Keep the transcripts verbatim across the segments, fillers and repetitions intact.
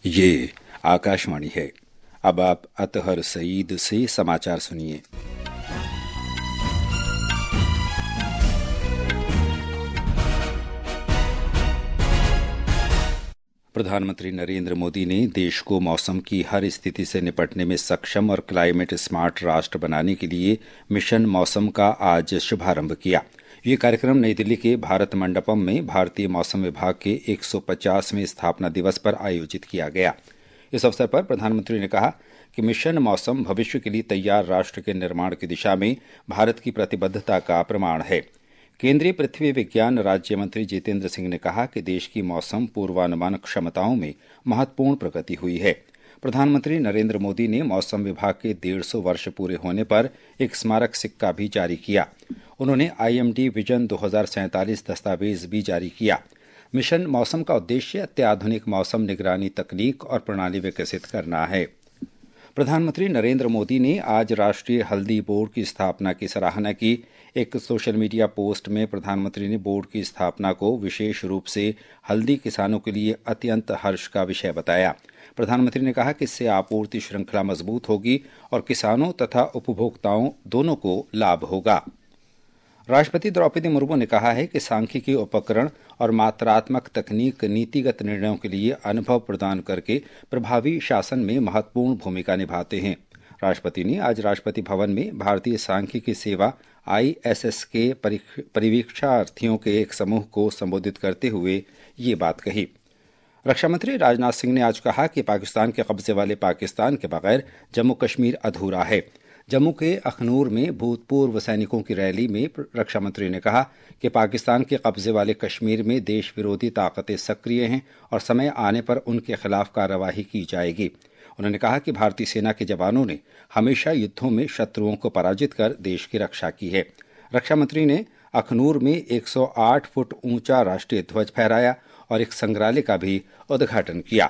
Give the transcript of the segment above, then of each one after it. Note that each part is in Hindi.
ये आकाशवाणी है। अब आप अतहर सईद से समाचार सुनिए। प्रधानमंत्री नरेंद्र मोदी ने देश को मौसम की हर स्थिति से निपटने में सक्षम और क्लाइमेट स्मार्ट राष्ट्र बनाने के लिए मिशन मौसम का आज शुभारंभ किया। ये कार्यक्रम नई दिल्ली के भारत मंडपम में भारतीय मौसम विभाग के एक सौ पचासवें स्थापना दिवस पर आयोजित किया गया। इस अवसर पर प्रधानमंत्री ने कहा कि मिशन मौसम भविष्य के लिए तैयार राष्ट्र के निर्माण की दिशा में भारत की प्रतिबद्धता का प्रमाण है। केंद्रीय पृथ्वी विज्ञान राज्य मंत्री जितेंद्र सिंह ने कहा कि देश की मौसम पूर्वानुमान क्षमताओं में महत्वपूर्ण प्रगति हुई है। प्रधानमंत्री नरेंद्र मोदी ने मौसम विभाग के डेढ़ सौ वर्ष पूरे होने पर एक स्मारक सिक्का भी जारी किया। उन्होंने आईएमडी विजन दो हज़ार सैंतालीस दस्तावेज भी जारी किया। मिशन मौसम का उद्देश्य अत्याधुनिक मौसम निगरानी तकनीक और प्रणाली विकसित करना है। प्रधानमंत्री नरेंद्र मोदी ने आज राष्ट्रीय हल्दी बोर्ड की स्थापना की सराहना की। एक सोशल मीडिया पोस्ट में प्रधानमंत्री ने बोर्ड की स्थापना को विशेष रूप से हल्दी किसानों के लिए अत्यंत हर्ष का विषय बताया। प्रधानमंत्री ने कहा कि इससे आपूर्ति श्रृंखला मजबूत होगी और किसानों तथा उपभोक्ताओं दोनों को लाभ होगा। राष्ट्रपति द्रौपदी मुर्मू ने कहा है कि सांख्यिकी उपकरण और मात्रात्मक तकनीक नीतिगत निर्णयों के लिए अनुभव प्रदान करके प्रभावी शासन में महत्वपूर्ण भूमिका निभाते हैं। राष्ट्रपति ने आज राष्ट्रपति भवन में भारतीय सांख्यिकी सेवा आई एस एस के परिवीक्षार्थियों के एक समूह को संबोधित करते हुए ये बात कही। रक्षा मंत्री राजनाथ सिंह ने आज कहा कि पाकिस्तान के कब्जे वाले पाकिस्तान के बगैर जम्मू कश्मीर अधूरा है। जम्मू के अखनूर में भूतपूर्व सैनिकों की रैली में रक्षा मंत्री ने कहा कि पाकिस्तान के कब्जे वाले कश्मीर में देश विरोधी ताकतें सक्रिय हैं और समय आने पर उनके खिलाफ कार्रवाई की जाएगी। उन्होंने कहा कि भारतीय सेना के जवानों ने हमेशा युद्धों में शत्रुओं को पराजित कर देश की रक्षा की है। रक्षा मंत्री ने अखनूर में एक सौ आठ फुट ऊंचा राष्ट्रीय ध्वज फहराया और एक संग्रहालय का भी उद्घाटन किया।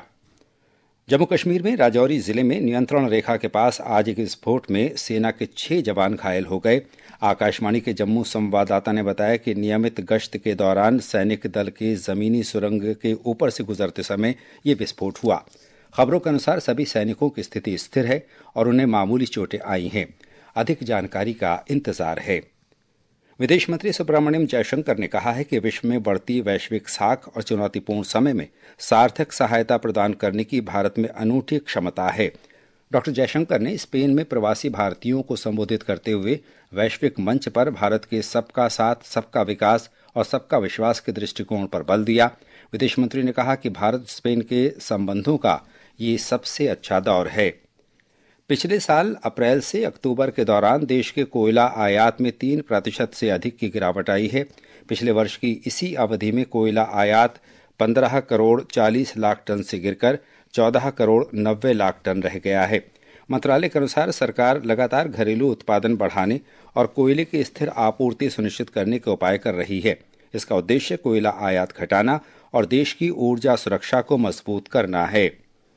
जम्मू कश्मीर में राजौरी जिले में नियंत्रण रेखा के पास आज एक विस्फोट में सेना के छह जवान घायल हो गए। आकाशवाणी के जम्मू संवाददाता ने बताया कि नियमित गश्त के दौरान सैनिक दल के जमीनी सुरंग के ऊपर से गुजरते समय ये विस्फोट हुआ। खबरों के अनुसार सभी सैनिकों की स्थिति स्थिर है और उन्हें मामूली चोटें आई हैं। अधिक जानकारी का इंतजार है। विदेश मंत्री सुब्रमण्यम जयशंकर ने कहा है कि विश्व में बढ़ती वैश्विक साख और चुनौतीपूर्ण समय में सार्थक सहायता प्रदान करने की भारत में अनूठी क्षमता है। डॉक्टर जयशंकर ने स्पेन में प्रवासी भारतीयों को संबोधित करते हुए वैश्विक मंच पर भारत के सबका साथ, सबका विकास और सबका विश्वास के दृष्टिकोण पर बल दिया। विदेश मंत्री ने कहा कि भारत स्पेन के संबंधों का ये सबसे अच्छा दौर है। पिछले साल अप्रैल से अक्टूबर के दौरान देश के कोयला आयात में तीन प्रतिशत से अधिक की गिरावट आई है। पिछले वर्ष की इसी अवधि में कोयला आयात पंद्रह करोड़ चालीस लाख टन से गिरकर चौदह करोड़ नब्बे लाख टन रह गया है। मंत्रालय के अनुसार सरकार लगातार घरेलू उत्पादन बढ़ाने और कोयले की स्थिर आपूर्ति सुनिश्चित करने के उपाय कर रही है। इसका उद्देश्य कोयला आयात घटाना और देश की ऊर्जा सुरक्षा को मजबूत करना है।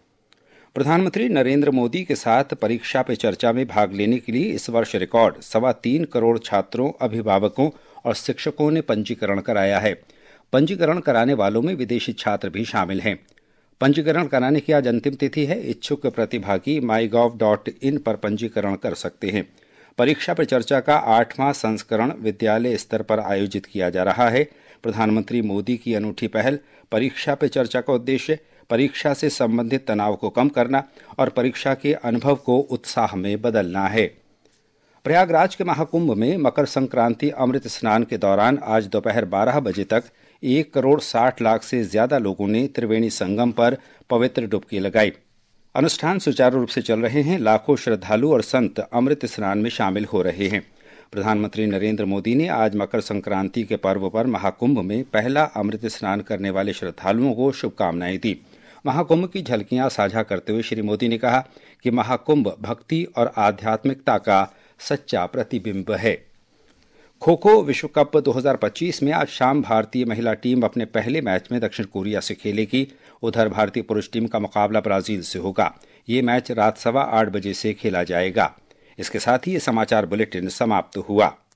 प्रधानमंत्री नरेंद्र मोदी के साथ परीक्षा पे चर्चा में भाग लेने के लिए इस वर्ष रिकॉर्ड सवा तीन करोड़ छात्रों, अभिभावकों और शिक्षकों ने पंजीकरण कराया है। पंजीकरण कराने वालों में विदेशी छात्र भी शामिल हैं। पंजीकरण कराने की आज अंतिम तिथि है। इच्छुक प्रतिभागी माई गॉव डॉट इन पर पंजीकरण कर सकते हैं। परीक्षा पे चर्चा का आठवां संस्करण विद्यालय स्तर पर आयोजित किया जा रहा है। प्रधानमंत्री मोदी की अनूठी पहल परीक्षा पे चर्चा का उद्देश्य परीक्षा से संबंधित तनाव को कम करना और परीक्षा के अनुभव को उत्साह में बदलना है। प्रयागराज के महाकुंभ में मकर संक्रांति अमृत स्नान के दौरान आज दोपहर बारह बजे तक एक करोड़ साठ लाख से ज्यादा लोगों ने त्रिवेणी संगम पर पवित्र डुबकी लगाई। अनुष्ठान सुचारू रूप से चल रहे हैं। लाखों श्रद्धालु और संत अमृत स्नान में शामिल हो रहे हैं। प्रधानमंत्री नरेंद्र मोदी ने आज मकर संक्रांति के पर्व पर महाकुंभ में पहला अमृत स्नान करने वाले श्रद्धालुओं को शुभकामनाएं दी। महाकुंभ की झलकियां साझा करते हुए श्री मोदी ने कहा कि महाकुंभ भक्ति और आध्यात्मिकता का सच्चा प्रतिबिंब है। खो खो विश्व कप दो हज़ार पच्चीस में आज शाम भारतीय महिला टीम अपने पहले मैच में दक्षिण कोरिया से खेलेगी। उधर भारतीय पुरुष टीम का मुकाबला ब्राजील से होगा। ये मैच रात सवा आठ बजे से खेला जाएगा। इसके साथ ही ये समाचार बुलेटिन समाप्त हुआ।